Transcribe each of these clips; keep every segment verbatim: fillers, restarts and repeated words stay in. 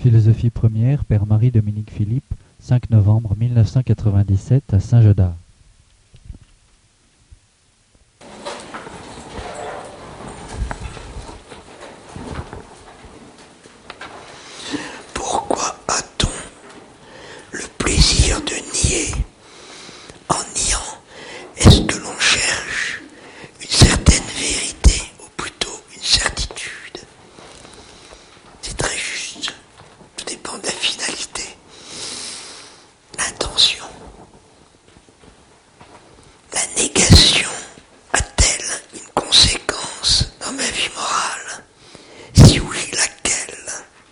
Philosophie première, Père Marie-Dominique Philippe, cinq novembre mille neuf cent quatre-vingt-dix-sept à Saint-Jeudard. Pourquoi a-t-on le plaisir de nier? En niant, est-ce que l'on cherche une certaine vérité, ou plutôt une certitude? C'est très juste. Tout dépend de la finalité, l'intention. La négation a-t-elle une conséquence dans ma vie morale? Si oui, laquelle?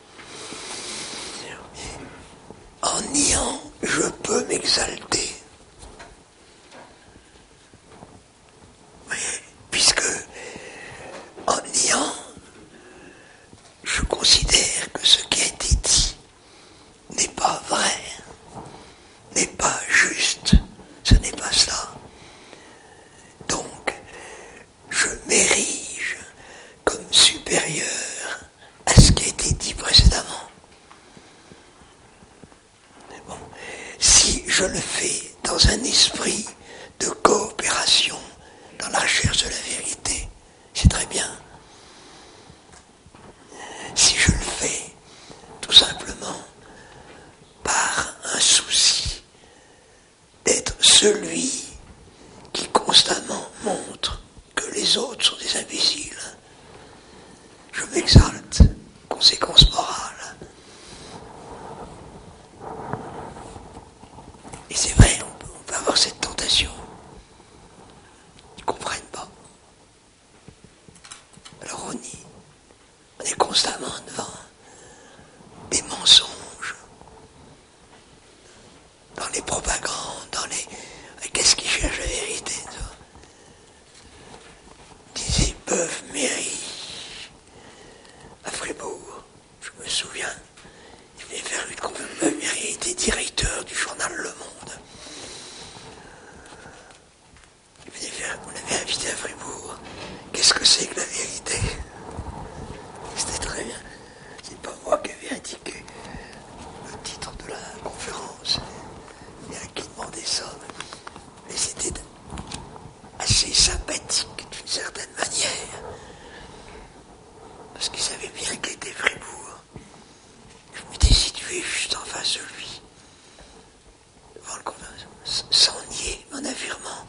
En niant, je peux m'exalter. Oui, puisque en niant, je considère que ce qui a été dit n'est pas vrai, n'est pas juste, ce n'est pas cela. Donc, je m'érige comme supérieur à ce qui a été dit précédemment. Bon, si je le fais dans un esprit de coopération, dans la recherche de la vérité, c'est très bien. Si je le fais tout simplement par un souci d'être celui qui constamment montre que les autres sont des imbéciles, je m'exalte, conséquence morale. Et c'est vrai, on peut, on peut avoir cette tentation. Ils ne comprennent pas. Alors on nie. On est constamment devant des mensonges, dans les propagandes, dans les... Qu'est-ce qui cherche la vérité? Disait Beuve Méry à Fribourg, je me souviens, il venait faire une conférence. Beuve Méry était directeur du journal Le Monde. Il venait faire, on l'avait invité à Fribourg. Qu'est-ce que c'est que la vérité? C'était très bien. C'est pas moi qui avais indiqué le titre de la conférence. Il y a qui demandait ça. Mais c'était assez sympathique d'une certaine manière. Parce qu'il savait bien qu'était Fribourg. Je m'étais situé juste en face de lui. Devant le conférence, sans nier mon affirmement.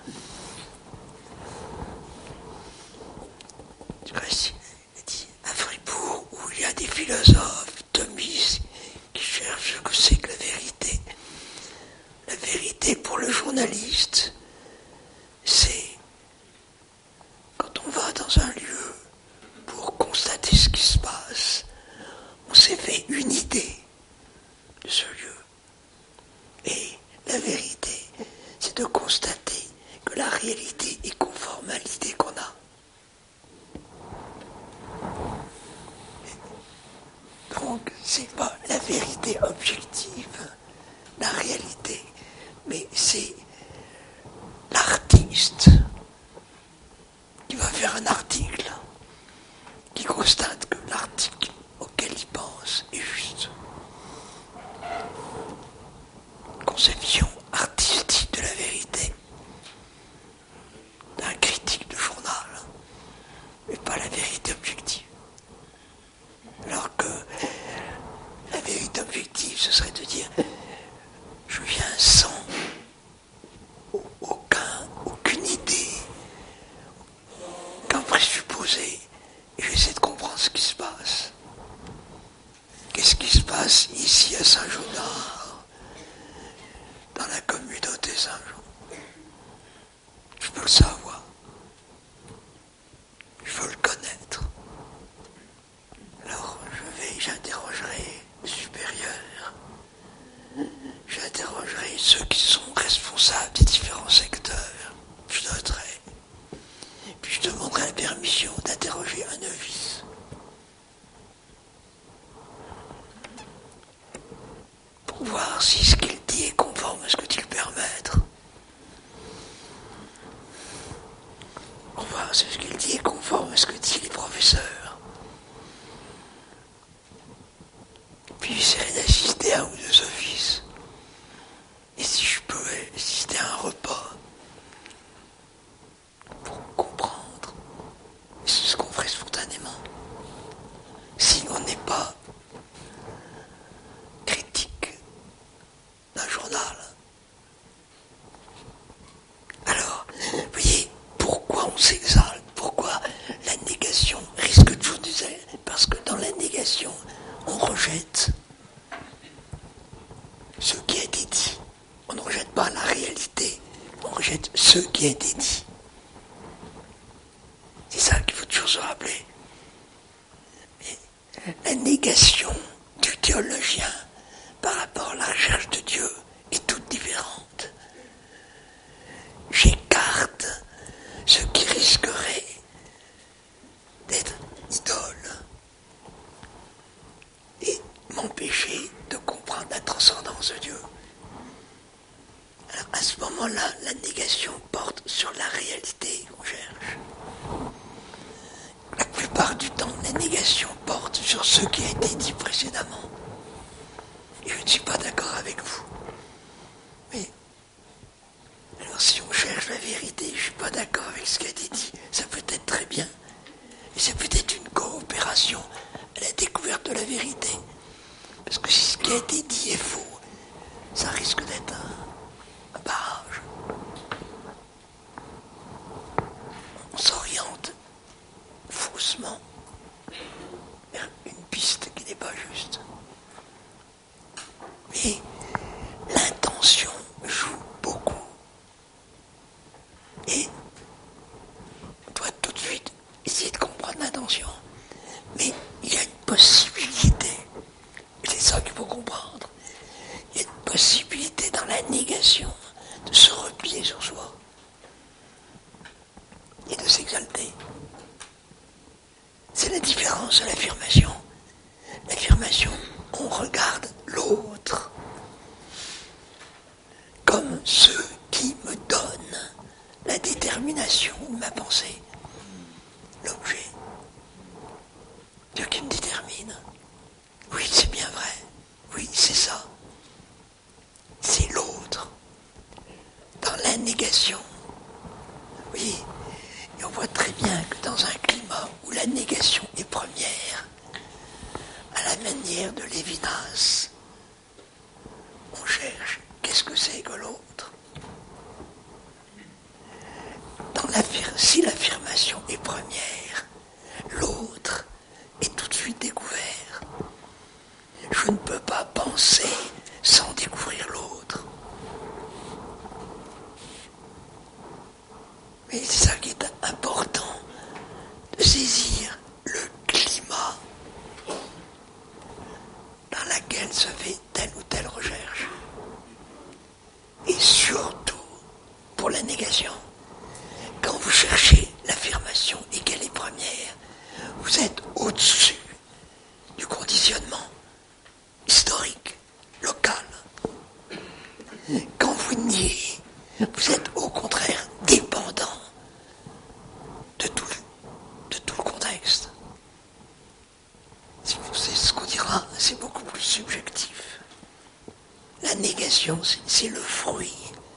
Du reste, il a dit, à Fribourg, où il y a des philosophes, thomistes, qui cherchent ce que c'est que la vérité. La vérité pour le journaliste, c'est quand on va dans un lieu pour constater ce qui se passe, on s'est fait une idée de ce lieu. Et la vérité, c'est de constater que la réalité est conforme à l'idée qu'on a. Donc, c'est pas la vérité objective, la réalité, mais c'est l'artiste qui va faire un article, qui constate que l'article auquel il pense est juste. Conception artistique de la vérité, d'un critique de journal, mais pas la vérité objective. Alors que la vérité objective, ce serait de dire, je viens sans aucun, aucune idée, aucun présupposé, et j'essaie de comprendre ce qui se passe. Qu'est-ce qui se passe ici à Saint-Jeudard, dans la communauté Saint-Jean? Je peux le savoir. Je veux le connaître. Alors je vais, j'interrogerai le supérieur. J'interrogerai ceux qui sont responsables des différents secteurs. Je noterai. Puis je demanderai la permission d'interroger ce qui a été dit. C'est ça qu'il faut toujours se rappeler. Mais la négation du théologien par rapport à la recherche de Dieu est toute différente. J'écarte ce qui risquerait d'être idole et m'empêcher de comprendre la transcendance de Dieu. Alors à ce moment-là, la négation porte sur la réalité qu'on cherche. La plupart du temps, la négation porte sur ce qui a été dit précédemment. Et je ne suis pas d'accord avec vous. Mais, alors si on cherche la vérité, je ne suis pas d'accord avec ce qui a été dit, ça peut être très bien. Et ça peut être une coopération à la découverte de la vérité. Parce que si ce qui a été dit est faux, ça risque d'être un, un barrage. On s'oriente faussement vers une piste qui n'est pas juste. Mais l'intention joue beaucoup. Et on doit tout de suite essayer de comprendre l'intention. Mais il y a une possibilité, et c'est ça qu'il faut comprendre, il y a une possibilité dans la négation de se replier sur soi et de s'exalter. C'est la différence de l'affirmation. L'affirmation, on regarde l'autre comme ce qui me donne la détermination de ma pensée, l'objet. Dieu qui me détermine. Oui, c'est bien vrai. Oui, c'est ça. C'est l'autre. Dans la négation. Oui, et on voit très bien que dans un climat où la négation est première, à la manière de Lévinas, on cherche qu'est-ce que c'est que l'autre. Dans si l'affirmation est première, l'autre est tout de suite découvert. Je ne peux pas penser sans découvrir l'autre. Mais c'est ça qui est important, de saisir le climat dans lequel se fait telle ou telle recherche. Et surtout, pour la négation, quand vous cherchez l'affirmation et qu'elle est première, vous êtes au-dessus du conditionnement historique, local. Quand vous niez, vous êtes au contraire dépendant de tout, de tout le contexte. C'est ce qu'on dira, c'est beaucoup plus subjectif. La négation, c'est le fruit.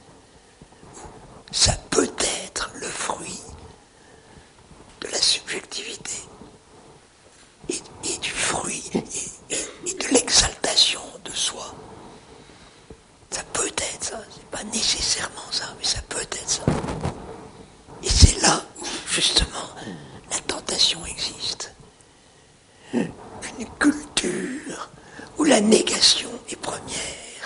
Ça peut être le fruit de la subjectivité et, et du fruit et, et, et de l'exaltation de soi. Ça peut être ça, c'est pas nécessairement ça, mais ça peut être ça. Et c'est là où, justement, la tentation existe. Une culture où la négation est première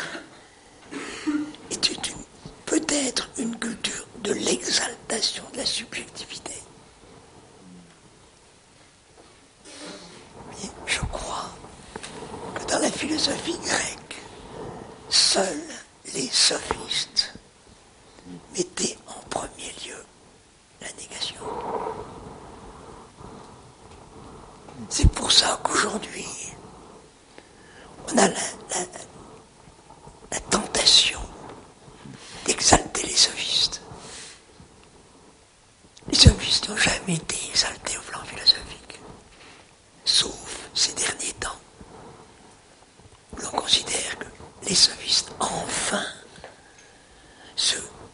est une, peut-être une culture de l'exaltation de la subjectivité. Mais je crois que dans la philosophie grecque, seuls les sophistes mettaient en premier lieu la négation. C'est pour ça qu'aujourd'hui, on a la, la, la tentation d'exalter les sophistes. Les sophistes n'ont jamais été exaltés au plan philosophique, sauf ces derniers temps, où l'on considère que les sophistes, enfin, se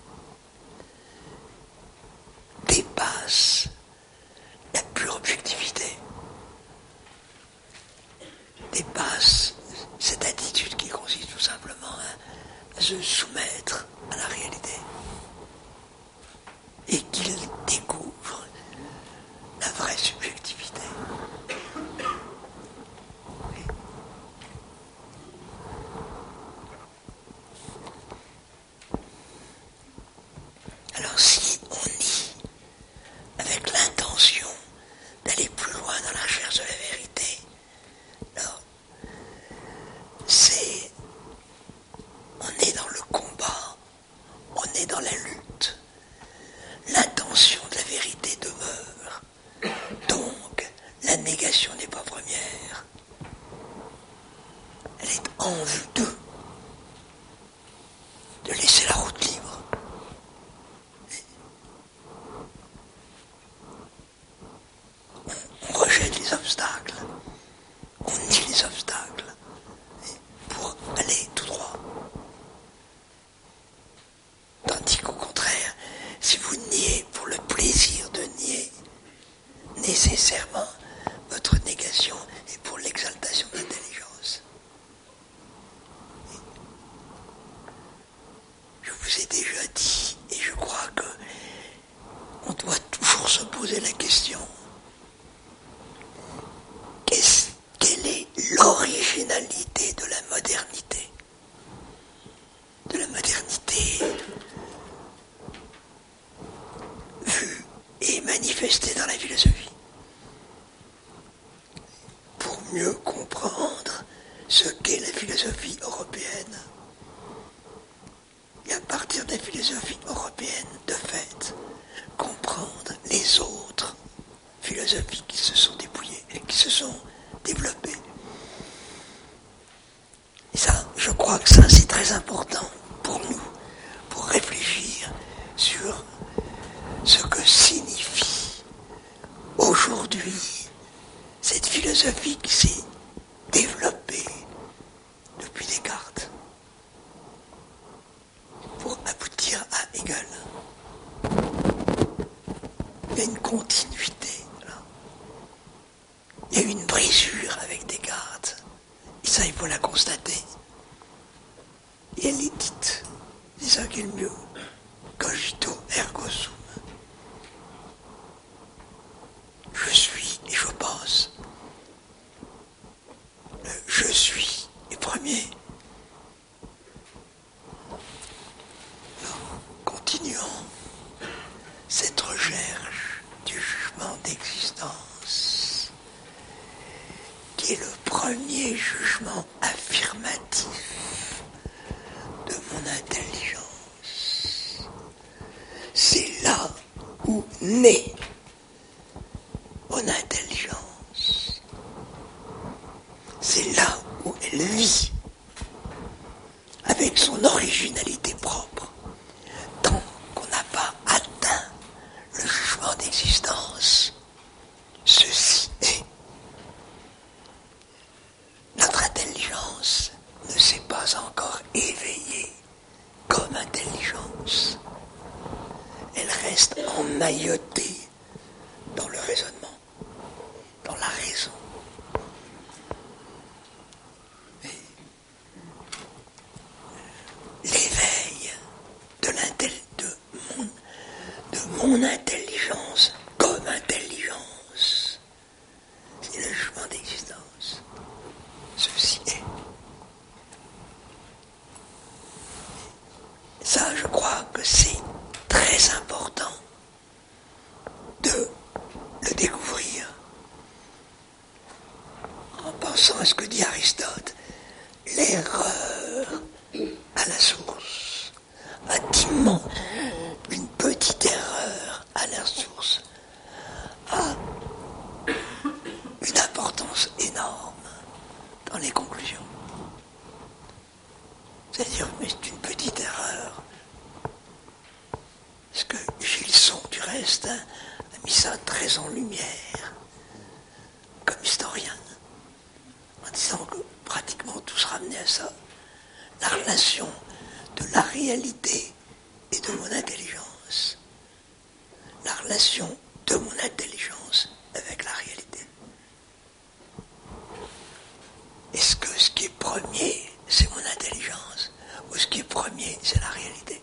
dépassent la pure objectivité, dépassent cette attitude qui consiste tout simplement à, à se soumettre à la réalité, et qu'ils découvrent la vraie subjectivité. Alors si négation n'est pas première. Elle est en vue d'eux, de laisser la route libre. On, on rejette les obstacles, on nie les obstacles pour aller tout droit. Tandis qu'au contraire, si vous niez pour le plaisir de nier, nécessairement, votre négation est pour l'exaltation de l'intelligence. Je vous ai déjà dit, et je crois que on doit toujours se poser la question, qu'est-ce, quelle est l'originalité de la modernité ? De la modernité vue et manifestée dans la philosophie. Pour mieux comprendre ce qu'est la philosophie européenne. Et à partir de la philosophie européenne, de fait, comprendre les autres philosophies qui se sont dépouillées et qui se sont développées. Et ça, je crois que ça, c'est très important pour nous, pour réfléchir sur ce que signifie aujourd'hui cette philosophie qui s'est développée depuis Descartes pour aboutir à Hegel. Il y a une continuité là. Il y a eu une brisure avec Descartes. Et ça, il faut la constater. Et elle est dite. C'est ça qui est le mieux. Cogito ergo sum. Je suis et je pense. Le je suis est premier. Alors, continuons cette recherche du jugement d'existence, qui est le premier jugement affirmatif de mon intelligence. C'est là où naît mon intelligence. C'est là où elle vit, avec son originalité propre. Tant qu'on n'a pas atteint le jugement d'existence, ceci est. Notre intelligence ne s'est pas encore éveillée comme intelligence. Elle reste emmaillotée dans le raisonnement, dans la raison. Et l'éveil de, de, mon, de mon intelligence comme intelligence, c'est le jugement d'existence. Ceci est. Ça, je crois que c'est très important de le découvrir en pensant à ce que dit Aristote, l'erreur à la source, intimement, une petite erreur à la source a une importance énorme dans les conclusions. C'est-à-dire, mais c'est une petite erreur. Parce que Gilson, du reste, hein, a mis ça très en lumière, comme historien, en disant que pratiquement tout se ramenait à ça. La relation de la réalité et de mon intelligence. La relation de mon intelligence avec la réalité. Est-ce que ce qui est premier, c'est mon intelligence, ou ce qui est premier, c'est la réalité?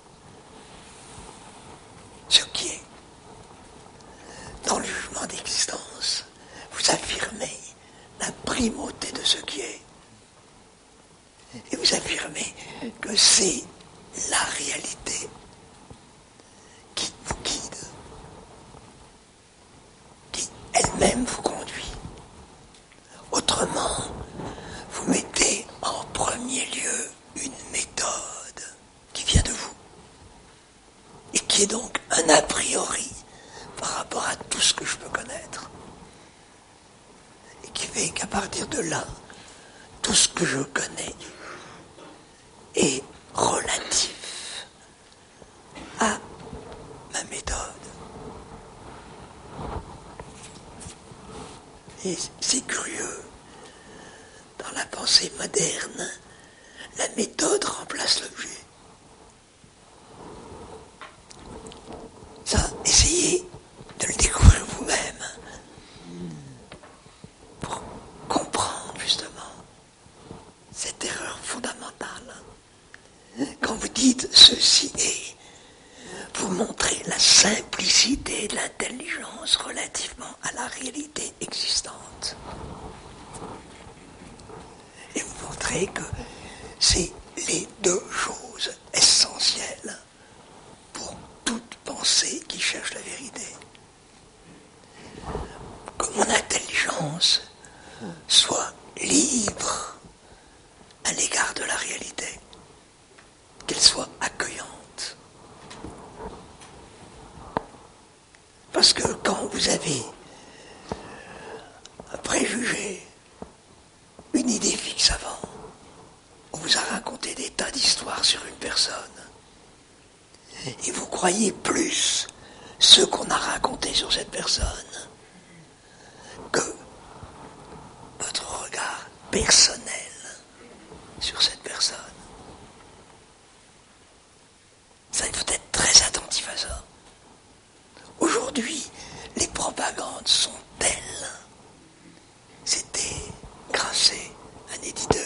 Ce qui est. Dans le jugement d'existence, vous affirmez la primauté de ce qui est. Et vous affirmez que c'est la réalité qui vous guide, qui elle-même vous conduit. Autrement, vous mettez en premier lieu une méthode qui vient de vous et qui est donc un a priori par rapport à tout ce que je peux connaître. fait qu'à partir de là, tout ce que je connais est relatif à ma méthode. Et c'est curieux, dans la pensée moderne, la méthode remplace l'objet. Ça, essayez de le découvrir vous-même pour comprendre justement cette erreur fondamentale. Quand vous dites ceci est, vous montrez la simplicité de l'intelligence relativement à la réalité existante. Et vous montrez que c'est les deux choses essentielles pour toute pensée qui cherche la vérité. Que mon intelligence soit libre à l'égard de la réalité, qu'elle soit accueillante. Parce que quand vous avez un préjugé, une idée fixe avant, on vous a raconté des tas d'histoires sur une personne, et vous croyez plus ce qu'on a raconté sur cette personne que votre regard personnel sur cette personne. Ça, il faut être très attentif à ça. Aujourd'hui, les propagandes sont telles. C'était Grasset, un éditeur,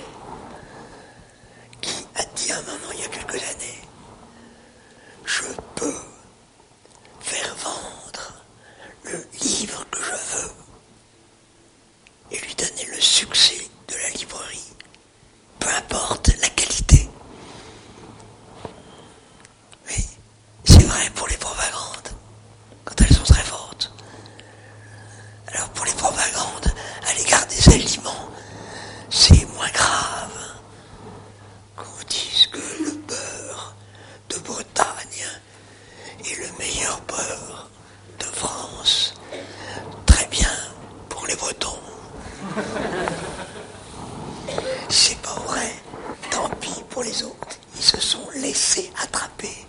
qui a dit à un moment, il y a quelques années, je peux faire vendre le livre que je veux et lui donner le succès de la librairie, peu importe la qualité. Mais c'est vrai pour les propagandes, quand elles sont très fortes. Alors pour les propagandes à l'égard des aliments, c'est moins grave. Qu'on vous dise que le beurre de Bretagne est le meilleur beurre de France. Très bien pour les Bretons. C'est pas vrai. Tant pis pour les autres. Ils se sont laissés attraper.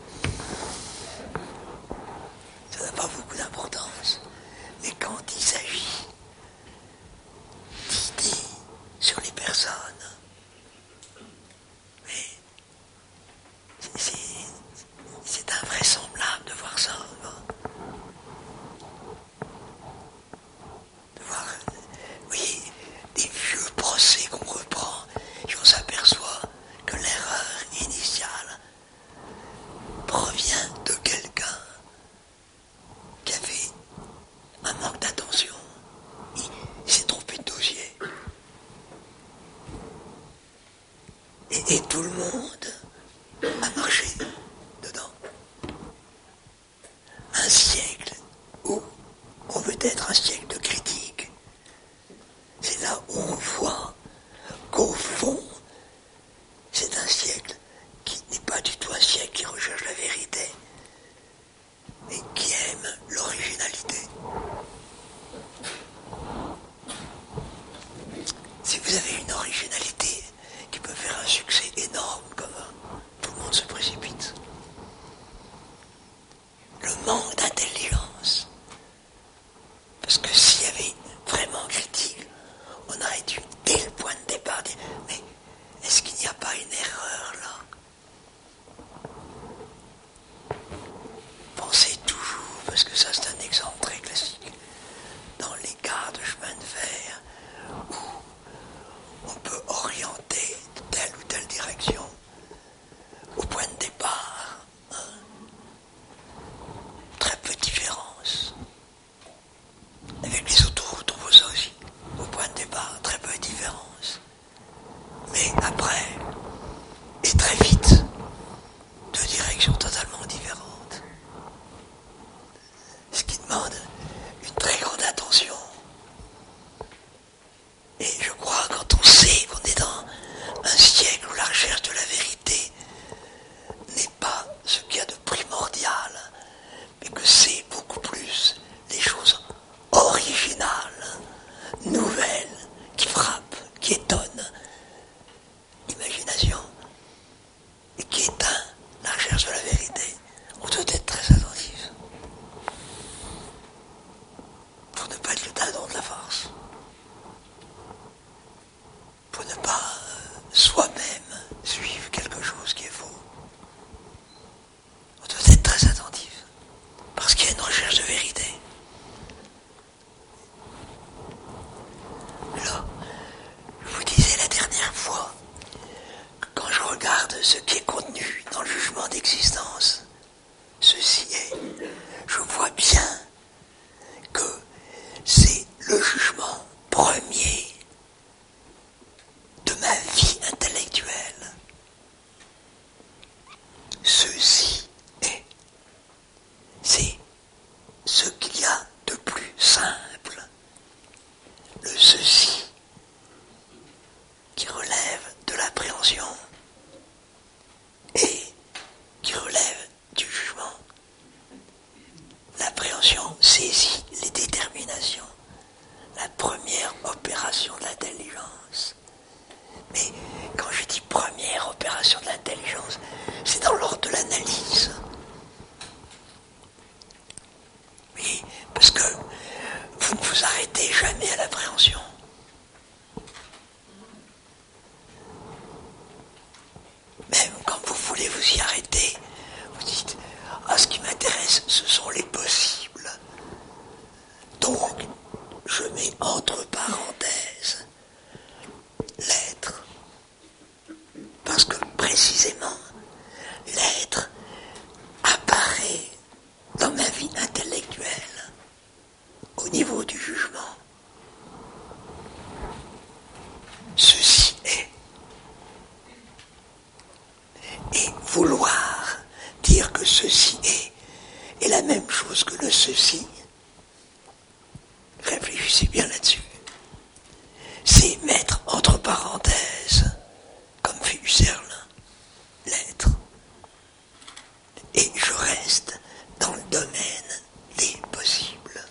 Ça n'a pas beaucoup d'importance. Mais quand il s'agit d'idées sur les personnes, mais c'est, c'est invraisemblable de voir ça. De voir, vous voyez, des vieux procès qu'on reprend, et on s'aperçoit que l'erreur initiale provient de quelqu'un qui avait un manque d'attention. Il s'est trompé de dossier. Et, et tout le monde a marché dedans. Un siècle où on veut être un siècle de critique. C'est là où on voit qu'au fond, c'est un siècle qui n'est pas du tout un siècle qui recherche la vérité, mais qui aime l'originalité. Si vous avez une originalité qui peut faire un succès énorme, comme tout le monde se précipite, le manque d'intelligence, parce que s'il y avait vraiment critique, on aurait dû, dès le point de départ, dire, mais est-ce qu'il n'y a pas une erreur là? Pensez toujours, parce que ça c'est un exemple très classique, dans les gares de chemin de fer, où on peut ceci qui relève de l'appréhension et qui relève du jugement. L'appréhension saisit les déterminations, la première opération de l'intelligence. Mais quand je dis première opération de l'intelligence, c'est dans l'ordre de l'analyse. Oui, parce que vous ne vous arrêtez jamais à l'appréhension. Même quand vous voulez vous y arrêter, vous dites « Ah, ce qui m'intéresse, ce sont les possibles. » Donc, je mets entre parenthèses l'être. Parce que précisément, l'être apparaît dans ma vie intellectuelle au niveau du jugement. Ceci est. Et vouloir dire que ceci est est la même chose que le ceci, réfléchissez bien là-dessus, c'est mettre entre parenthèses, comme fait Husserl, l'être. Et je reste dans le domaine des possibles.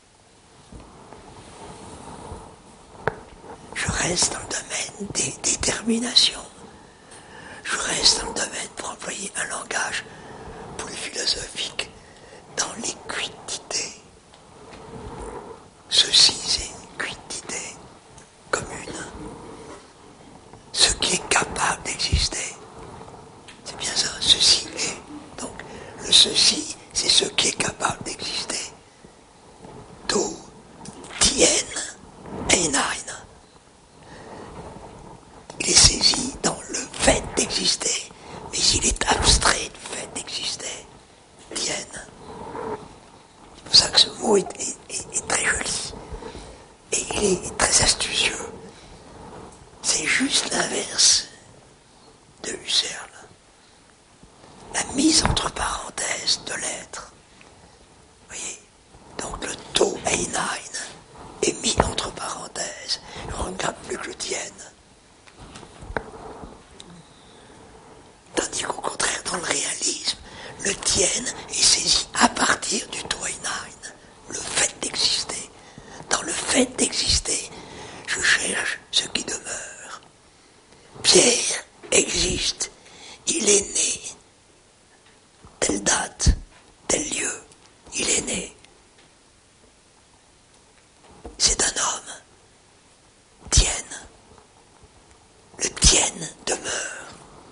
Je reste dans le domaine des déterminations. Je reste dans le domaine, pour employer un langage plus philosophique, dans les quidités. Ceci, c'est une quiddité commune. Ce qui est capable d'exister. C'est bien ça, ceci est. Donc, le ceci, c'est ce qui est capable d'exister. Du tien einein. Il est saisi dans le fait d'exister, mais il est abstrait du fait d'exister. Tien. C'est pour ça que ce mot est, est, est, est très joli. Et il est très astucieux. C'est juste l'inverse de Husserl. La mise entre parenthèses de l'être. Vous voyez? Donc le to einein est mis entre parenthèses. On ne regarde plus que le tienne. Tandis qu'au contraire, dans le réalisme, le tien est saisi à partir du to einein, le fait d'exister. Dans le fait d'exister, je cherche ce qui demeure. Pierre existe, il est né. Telle date, tel lieu, il est né. C'est un homme. Tienne. Le tienne demeure.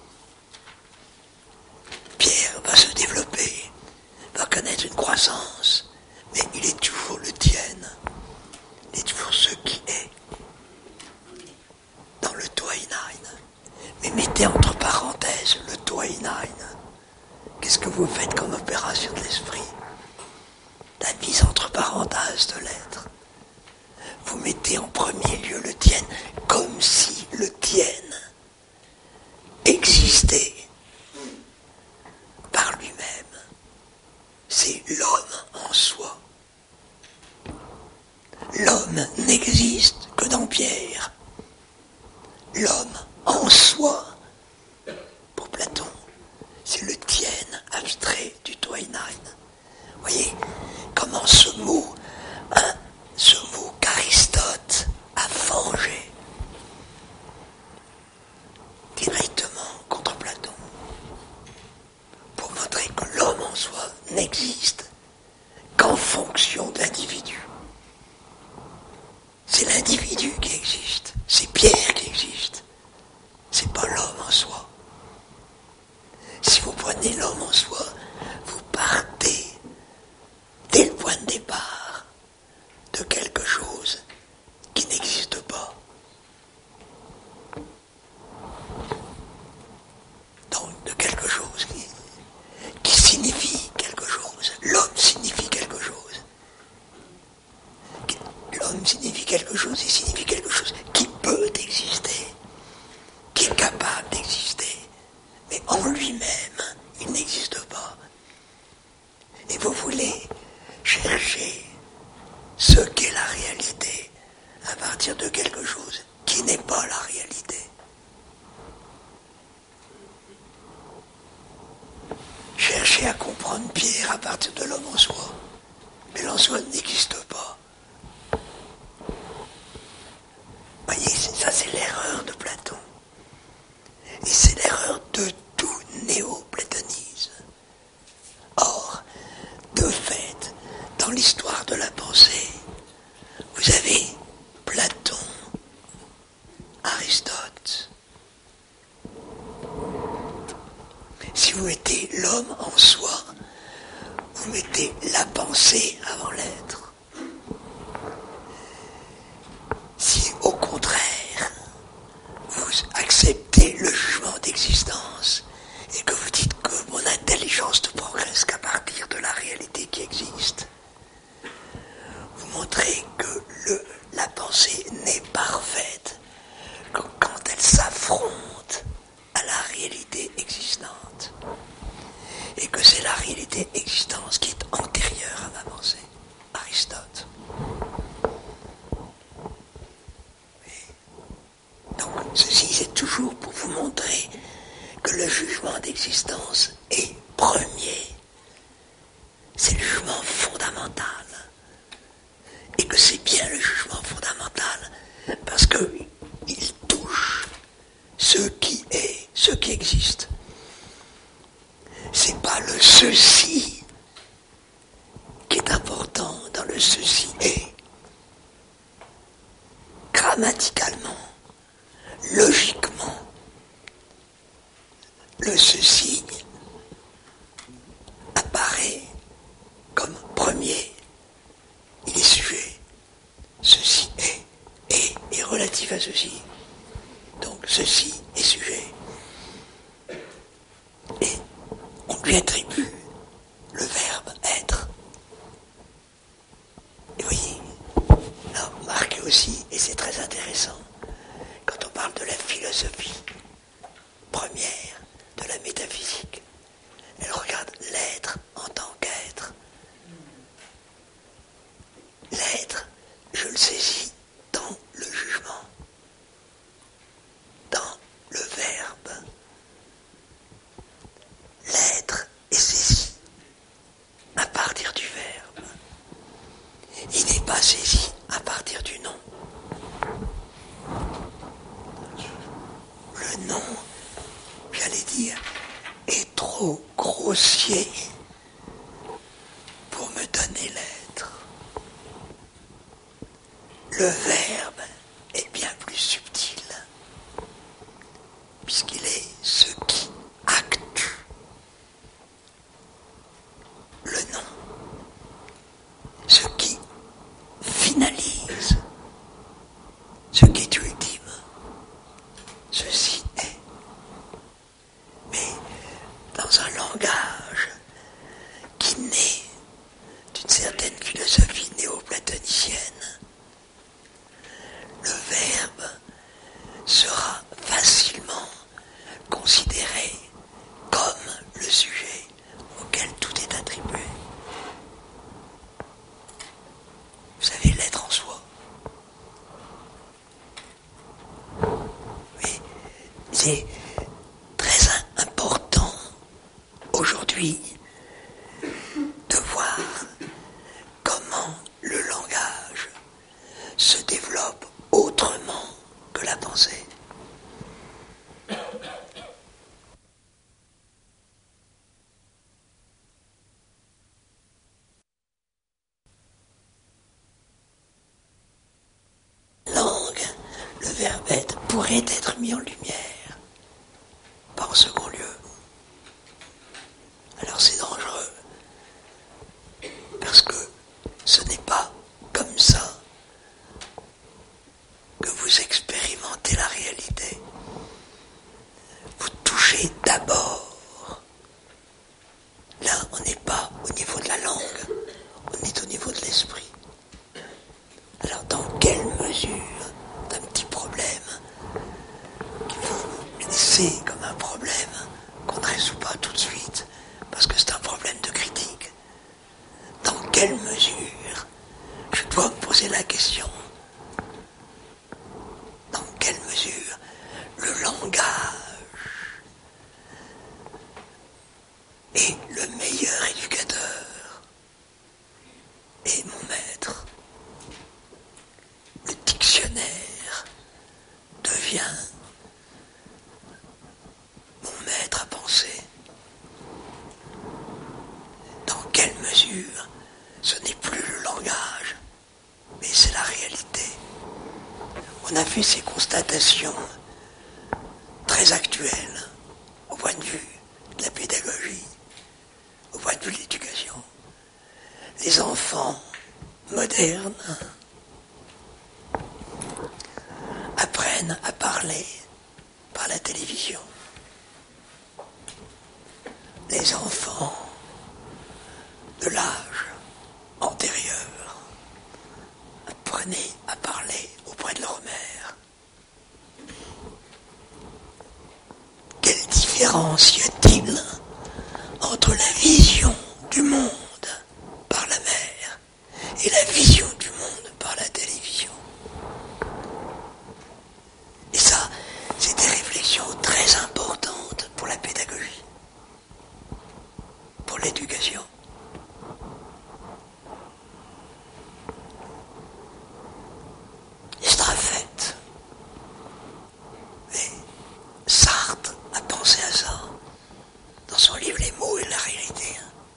Pierre va se développer, va connaître une croissance, mais il est toujours le tienne. Il est toujours ce qui est. Dans le to einein. Mais mettez entre parenthèses le to einein. Qu'est-ce que vous faites comme opération de l'esprit? La mise entre parenthèses de l'être. Vous mettez en premier lieu le tienne, comme si le tienne existait par lui-même. C'est l'homme en soi. L'homme n'existe que dans Pierre. L'homme en soi, pour Platon, c'est le tienne abstrait du to einein. Vous voyez comment ce mot, hein, ce mot qu'Aristote a vengé directement contre Platon, pour montrer que l'homme en soi n'existe qu'en fonction de l'individu. C'est l'individu qui existe, c'est Pierre qui existe, c'est pas l'homme en soi. Si vous prenez l'homme en soi, vous partez dès le point de départ de quelque chose qui n'existe pas. Donc de quelque chose qui, qui signifie quelque chose. L'homme signifie quelque chose. L'homme signifie quelque chose, il signifie quelque chose qui peut exister, qui est capable d'exister, mais en lui-même, il n'existe pas. Et vous voulez chercher ce qu'est la réalité à partir partir de quelque chose qui n'est pas la réalité. Chercher à comprendre Pierre à partir de l'homme en soi, mais l'en soi n'existe pas. Voyez, ça c'est l'erreur de Platon. Et c'est l'erreur de tout néo-platonisme. Or, de fait, dans l'histoire de la pensée, vous avez Platon, Aristote. Si vous mettez l'homme en soi, vous mettez la pensée avant l'être. Si au contraire, vous acceptez le jugement d'existence et que vous dites que mon intelligence ne progresse qu'à partir de la réalité qui existe, vous montrez que le, la pensée n'est parfaite que quand elle s'affronte à la réalité existante. Et que c'est la réalité existence qui est antérieure à ma pensée. Aristote. Donc, ceci, c'est toujours pour vous montrer que le jugement d'existence est premier. C'est le jugement fondamental. Et que c'est bien le jugement fondamental parce qu'il touche ce qui est, ce qui existe. C'est pas le ceci qui est important dans le ceci est. Grammaticalement, logiquement, le ceci apparaît comme premier. Il est sujet. Ceci est. Et est relatif à ceci. Donc ceci est sujet. Et on lui attribue le verbe être. Et voyez, là, marquez aussi, et c'est très intéressant, quand on parle de la philosophie première, de la métaphysique, elle regarde l'être en tant qu'être. L'être, je le saisis dans le jugement, dans le verbe. L'être est saisi à partir du verbe. Il n'est pas saisi à partir du nom. Le nom, j'allais dire, est trop grossier pour me donner l'être. Le verbe est bien plus subtil, puisqu'il est ce qui acte le nom, ce qui finalise, ce qui est ultime. Ceci est. Mais dans un langage qui naît d'une certaine philosophie néo-platonicienne, le verbe sera facilement considéré comme le sujet auquel tout est attribué. Vous savez, l'être en soi. Oui, c'est très important aujourd'hui de voir comment le langage se développe autrement que la pensée. Langue, le verbe être pourrait être mis en lumière, pas en second lieu. Alors c'est dangereux, parce que ce n'est pas comme ça que vous expérimentez la réalité. Vous touchez d'abord. Là, on n'est pas au niveau de la langue, on est au niveau de l'esprit. Alors, dans quelle mesure d'un petit problème qui vous laissez comme un problème qu'on ne résout pas tout de suite, parce que c'est un problème de critique, dans quelle mesure je dois me poser la question devient mon maître à penser? Dans quelle mesure ce n'est plus le langage, mais c'est la réalité? On a fait ces constatations très actuelles au point de vue de la pédagogie, au point de vue de l'éducation. Les enfants modernes apprennent à parler par la télévision. Les enfants de l'âge antérieur apprenaient à parler auprès de leur mère. Quelle différence y a-t-il entre la vision du monde par la mère et la vision du monde par la télévision? Et ça, c'est des réflexions très importantes pour la pédagogie, pour l'éducation. Estrafette. Mais Sartre a pensé à ça dans son livre Les mots et la réalité.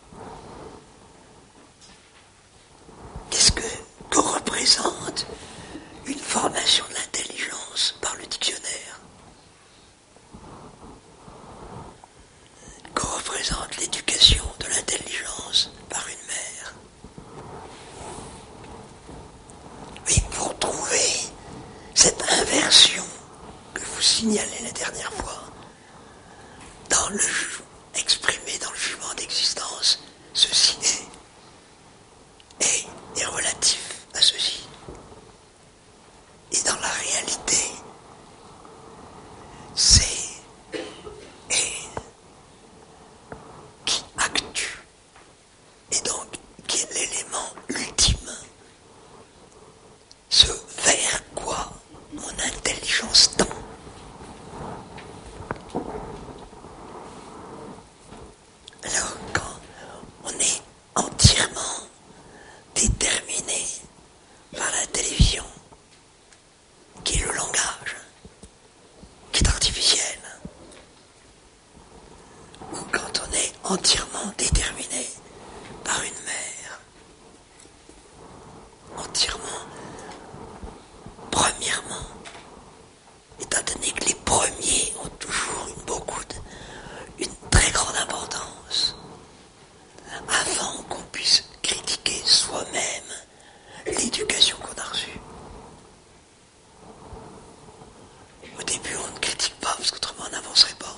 Qu'est-ce que, que représente une formation de l'intelligence par le dictionnaire? Que représente l'éducation de l'intelligence par une mère? Oui, pour trouver cette inversion que je vous signalais la dernière fois, dans le jugement, exprimé dans le jugement d'existence, ceci est, est, est relatif à ceci. Et dans la réalité, c'est et qui actue, et donc qui est l'élément ultime, ce vers quoi mon intelligence tend. Alors, quand on est entièrement déterminé par la télévision, qui est le langage, qui est artificiel, ou quand on est entièrement déterminé par une mère, entièrement, premièrement, étant donné que les premiers ont toujours une, beaucoup de, une très grande importance, avant qu'on puisse critiquer soi-même l'éducation qu'on a reçue. Au début, on ne critique pas, parce qu'autrement, on n'avancerait pas.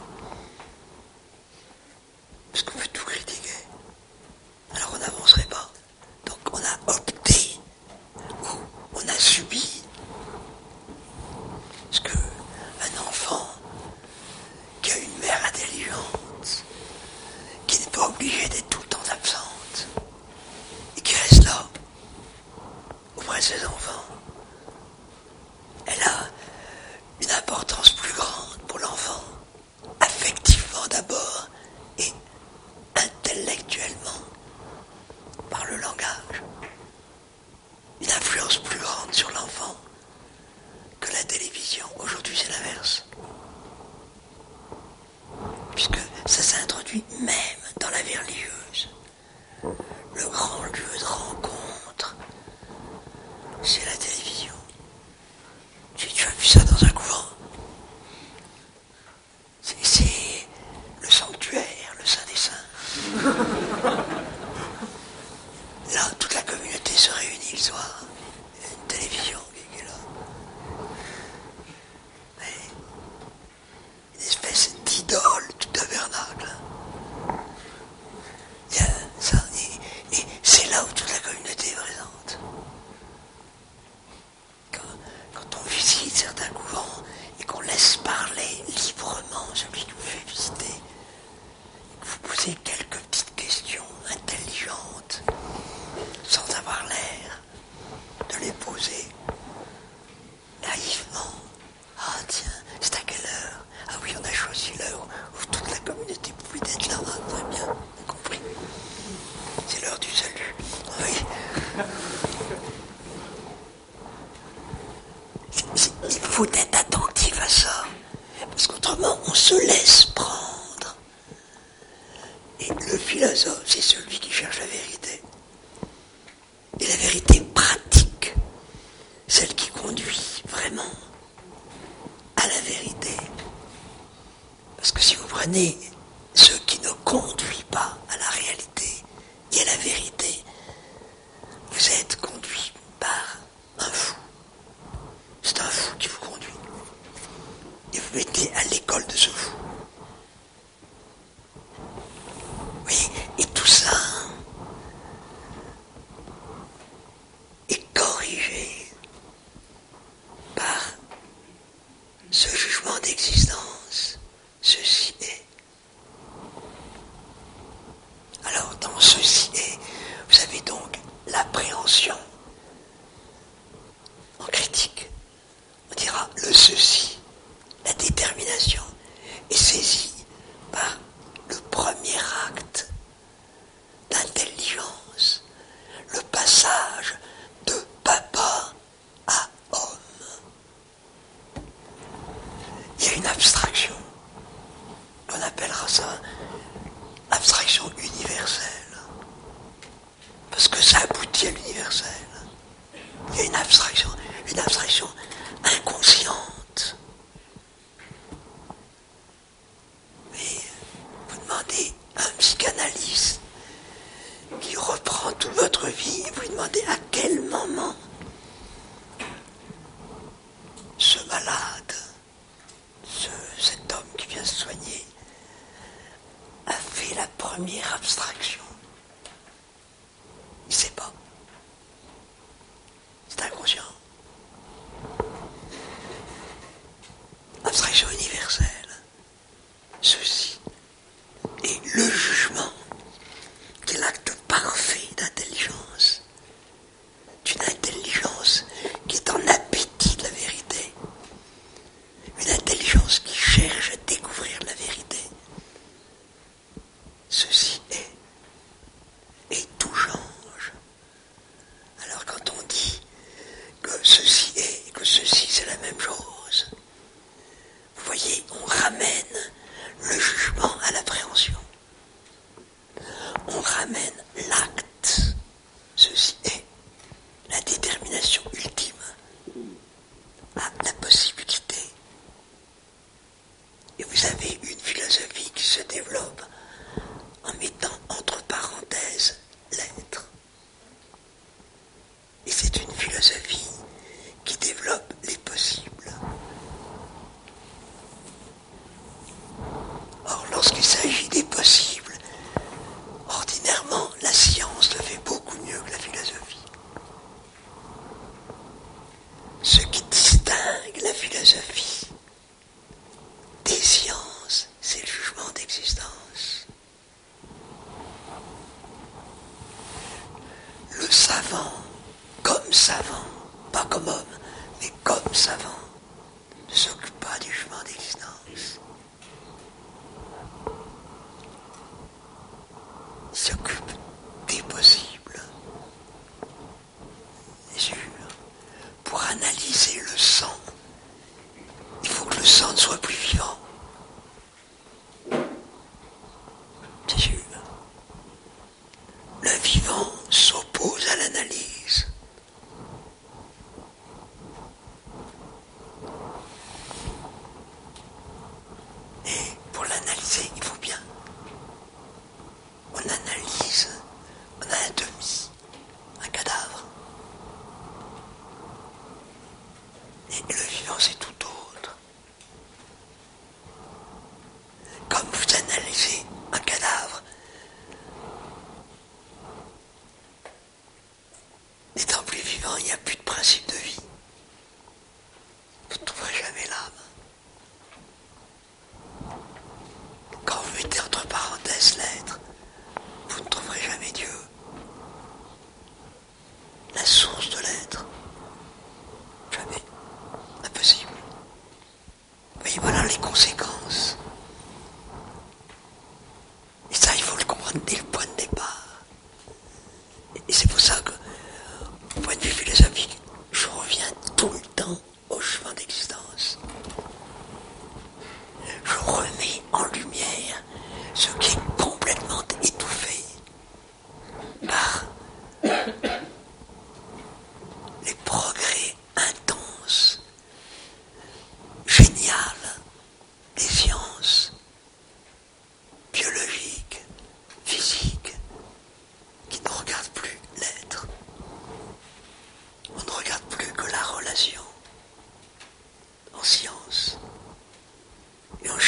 Parce qu'on veut tout critiquer. Alors, on n'avancerait pas. Donc, on a opté, ou on a subi. Parce qu'un enfant qui a une mère intelligente, qui n'est pas obligée d'être tout le temps absente, et qui reste là, auprès de ses enfants, elle a une importance plus grande pour l'enfant, affectivement d'abord, et intellectuellement, par le langage. Une influence plus grande sur l'enfant que la télévision. Aujourd'hui, c'est l'inverse. Puisque ça s'introduit même dans la vie religieuse. Le grand lieu de rencontre, c'est la télévision. Tu, tu as vu ça dans un couvent? C'est, c'est le sanctuaire, le saint des saints. Là, toute la communauté se réunit le soir. Il y a une télévision qui est là. Mais une espèce d'idole du tabernacle. Il y a ça, et, et c'est là où toute la communauté est présente. Quand, quand on visite certains couvents et qu'on laisse parler librement celui qui vous fait visiter, et que vous posez quelques petites questions intelligentes, sans avoir l'air de les poser naïvement. Ah tiens, c'est à quelle heure? Ah oui, on a choisi l'heure où toute la communauté pouvait être là. Ah, très bien, on a compris. C'est l'heure du salut. Oui. C'est, c'est Il faut être attentif à ça, parce qu'autrement on se laisse prendre. Et le philosophe, c'est celui qui cherche la vérité. Et la vérité pratique, celle qui conduit vraiment à la vérité. Parce que si vous prenez ce qui ne conduit pas à la réalité et à la vérité, vous êtes conduit par un fou. C'est un fou qui vous conduit. Et vous mettez à l'école de ce fou. Oui, et tout ça est corrigé par ce jugement d'existence. Ceci est. Alors, dans ceci est, vous avez donc l'appréhension. En critique, on dira le ceci, la détermination, est saisie par le premier acte d'intelligence, le passage de papa à homme. Il y a une abstraction, on appellera ça abstraction universelle, parce que ça aboutit à l'universel. Il y a une abstraction, une abstraction inconsciente. Mais vous demandez à un psychanalyste qui reprend toute votre vie, et vous lui demandez à quel moment ce malade, ce, cet homme qui vient se soigner, a fait la première abstraction. Il ne sait pas. C'est inconscient. Abstraction universelle. Ceci est le jugement, qui est l'acte parfait d'intelligence. D'une intelligence qui est en appétit de la vérité. Une intelligence qui cherche à découvrir la vérité. Ceci est. Et tout change. Alors quand on dit que ceci est et que ceci c'est la même chose, vous voyez, on ramène le jugement à l'appréhension. On ramène l'acte, ceci est, la détermination ultime, à la possibilité. Et vous avez une philosophie qui se développe en mettant entre parenthèses l'être. Et c'est une philosophie qui développe les possibles. Or, lorsqu'il s'agit des possibles, ordinairement, la science le fait beaucoup mieux que la philosophie. Ce qui distingue la philosophie des sciences, c'est le jugement d'existence. Le savant, comme savant, pas comme homme, mais comme savant, ne s'occupe pas du jugement d'existence. Il s'occupe des possibles. Bien sûr, pour analyser le sang, il faut que le sang ne soit plus vivant. Bien sûr. Le vivant s'oppose à l'analyse. Et pour l'analyser, il faut bien. On analyse, on a un demi, un cadavre. Et le vivant, c'est tout autre. Comme vous analysez un cadavre, n'étant plus vivant, il n'y a plus de principe de vie. Vous ne trouverez jamais l'âme. Quand vous mettez entre parenthèses l'être, vous ne trouverez jamais Dieu. La source de l'être. Jamais. Impossible. Mais voilà les conséquences. Et ça, il faut le comprendre dès le point de départ. Et c'est pour ça que, au point de vue philosophique, je reviens tout le temps au chemin d'existence.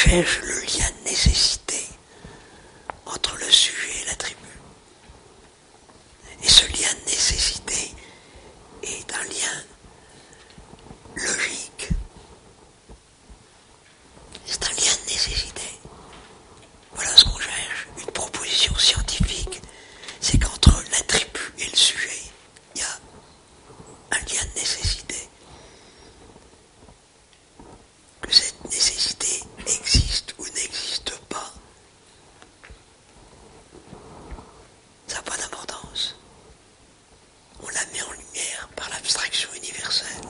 cherche le lien de nécessité entre le sujet et l'attribut. Et ce lien de nécessité est un lien logique. C'est un lien de nécessité. Voilà ce qu'on cherche. Une proposition scientifique, c'est qu'entre l'attribut et le sujet, il y a un lien de nécessité. Que cette nécessité existe ou n'existe pas, ça n'a pas d'importance. On la met en lumière par l'abstraction universelle.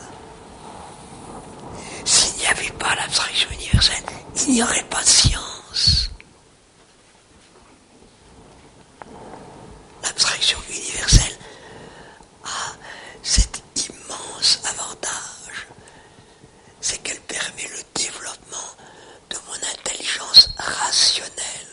S'il n'y avait pas l'abstraction universelle, il n'y aurait pas de science. L'abstraction universelle a cet immense avantage, c'est qu'elle permet le développement de mon intelligence rationnelle.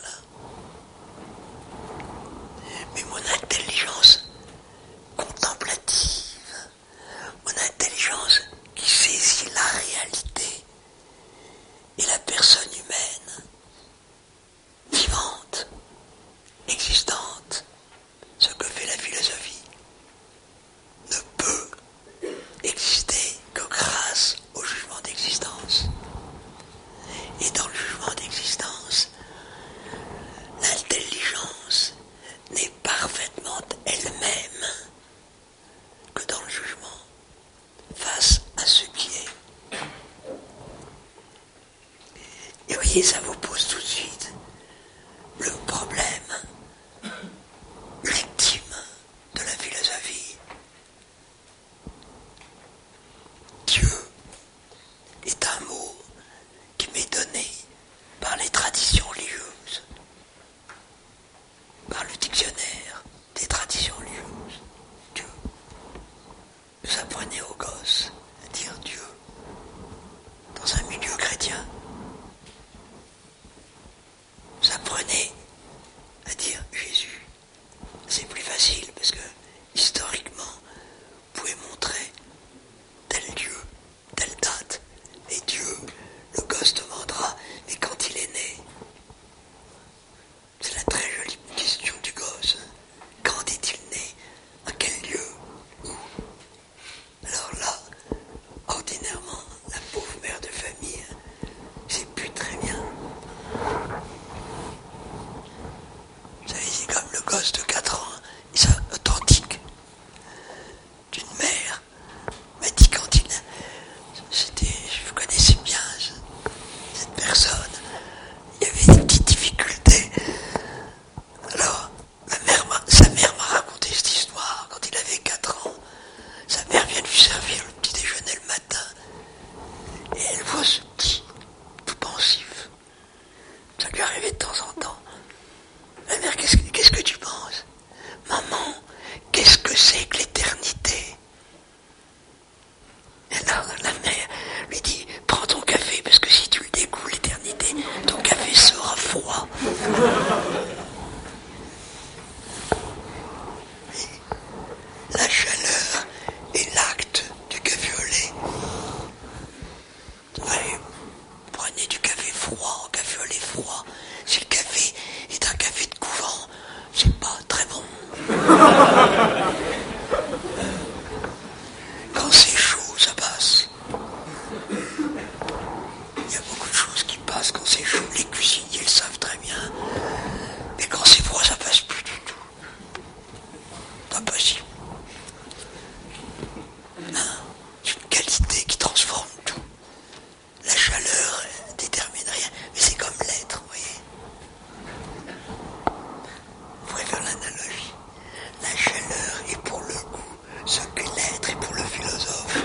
Mais mon intelligence contemplative, mon intelligence qui saisit la réalité et la personne humaine, vivante, existante, ce que fait la philosophie, ne peut exister que grâce au jugement d'existence. Et dans le jugement d'existence, l'intelligence n'est parfaitement elle-même que dans le jugement, face à ce qui est. Et vous voyez, ça vous pose tout de suite le problème ultime de la philosophie. Dieu est un mot qui m'est donné par les traditions religieuses, par le dictionnaire des traditions religieuses. Dieu. Vous apprenez aux gosses à dire Dieu dans un milieu chrétien. Vous apprenez à dire Jésus. C'est plus facile parce que historiquement, vous pouvez montrer tel lieu, telle date, et Dieu, le gosse demandera, mais quand il est né, c'est la très jolie question du gosse. Quand est-il né? À quel lieu? Où? Alors là, ordinairement, la pauvre mère de famille, c'est plus très bien. Vous savez, c'est comme le gosse de quatre ans, et ça, authentique, d'une mère, m'a dit quand il... C'était, je connaissais bien cette personne, il y avait des petites difficultés. Alors, ma mère m'a, sa mère m'a raconté cette histoire, quand il avait quatre ans, sa mère vient lui servir le petit déjeuner le matin, et elle voit ce petit, tout pensif. Ça lui arrivait de temps en temps. Ma mère, qu'est-ce que, qu'est-ce que tu penses? Maman, qu'est-ce que c'est que l'éternité? Alors la mère lui dit, prends ton café, parce que si tu le découvres l'éternité, ton café sera froid. La chaleur est l'acte du café au lait. Allez, prenez du café froid en café au lait froid. Si le café est un café de couvent, c'est pas très bon. Quand c'est chaud, ça passe. Il y a beaucoup de choses qui passent quand c'est chaud. Les cuisiniers le savent très bien. Mais quand c'est froid, ça passe plus du tout. Pas possible. Non, c'est une qualité qui transforme tout. La chaleur ne détermine rien, mais c'est comme l'être, vous voyez. Vous pourrez faire l'analogie. La chaleur est pour le goût ce que l'être est pour le philosophe.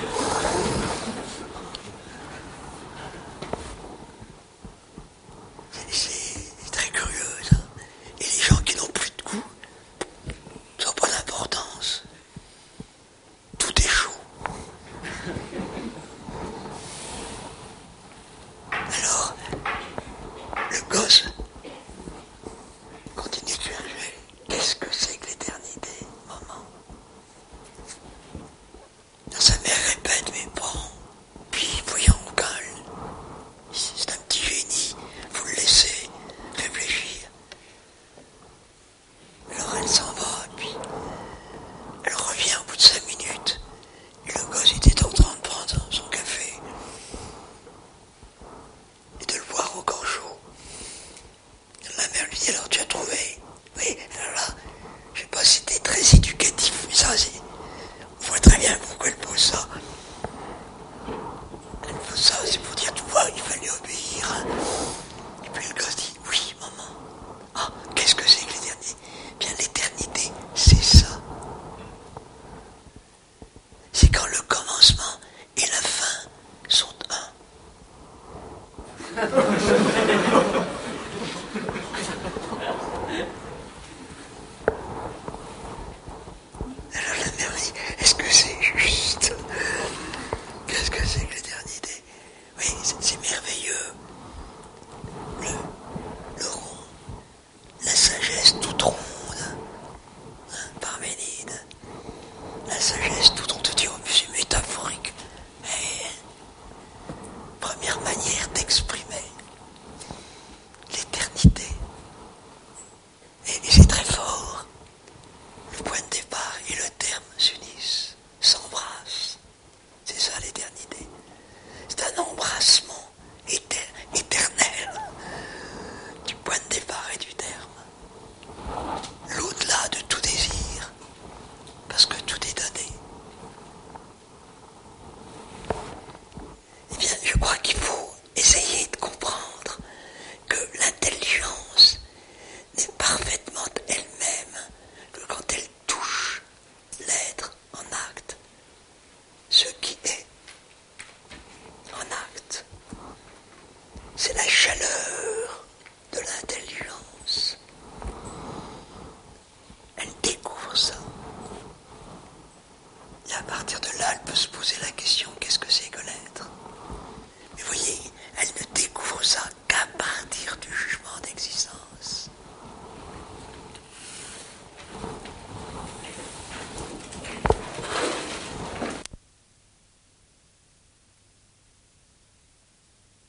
Alors la mère dit, est-ce que c'est juste? Qu'est-ce que c'est que l'éternité? Oui, c'est, c'est merveilleux. Le, le rond, la sagesse toute ronde, hein, Parménide. La sagesse toute ronde, te dit, oh, mais c'est métaphorique. Mais, première manière d'exprimer l'éternité. Et, et c'est très fort. Le point de départ et le terme s'unissent, s'embrassent. C'est ça l'éternité. C'est un embrassement éter- éternel du point de départ et du terme. L'au-delà de tout désir, parce que tout est donné. Eh bien, je crois qu'il faut essayer de comprendre que l'intelligence n'est parfaitement elle-même que quand elle touche l'être en acte, ce qui est en acte. C'est la chaleur